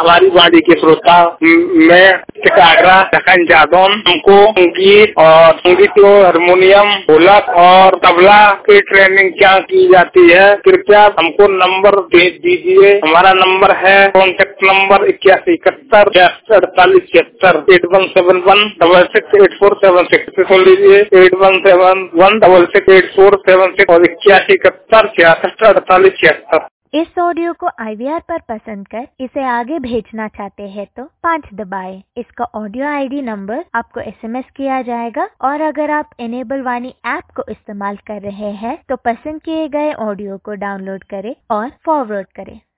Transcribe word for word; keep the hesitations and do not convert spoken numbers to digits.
हमारी वाणी के श्रोता, मैं टिकागरा लखन जादौन, हमको संगीत और संगीत हारमोनियम, ढोलक और तबला की ट्रेनिंग क्या की जाती है, कृपया हमको नंबर भेज दीजिए। हमारा नंबर है कॉन्टेक्ट नंबर इक्यासी इकहत्तर छियासठ अड़तालीस छिहत्तर eight one seven one double six eight four seven six सुन लीजिए eight one seven one double six eight four seven six और इक्यासी इकहत्तर छियासठ अड़तालीस छिहत्तर। इस ऑडियो को आई वी आर पर पसंद कर इसे आगे भेजना चाहते हैं तो पाँच दबाएं। इसका ऑडियो आई डी नंबर आपको एस एम एस किया जाएगा और अगर आप इनेबल वाणी ऐप को इस्तेमाल कर रहे हैं तो पसंद किए गए ऑडियो को डाउनलोड करें और फॉरवर्ड करें।